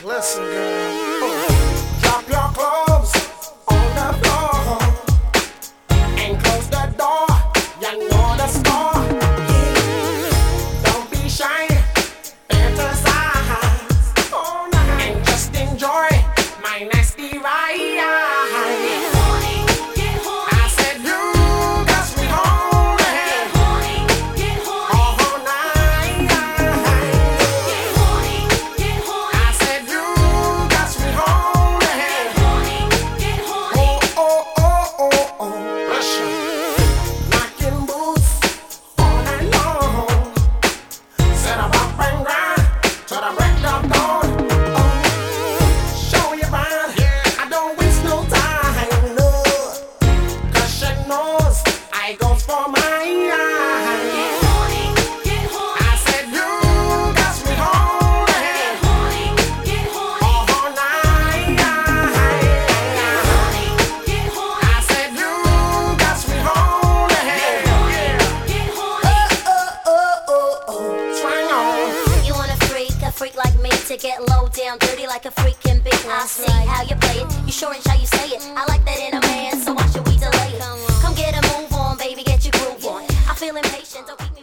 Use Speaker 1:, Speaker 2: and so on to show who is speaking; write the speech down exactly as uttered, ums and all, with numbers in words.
Speaker 1: Listen, girl. Drop your clothes on the floor and close the door. You know the score. Don't be shy, fantasize all night and just enjoy my nasty ride.
Speaker 2: Freak like me to get low down, dirty like a freak can be. I see how you play it, you sure and how you say it. I like that in a man, so why should we delay it? Come get a move on, baby, get your groove on. I feel impatient, don't keep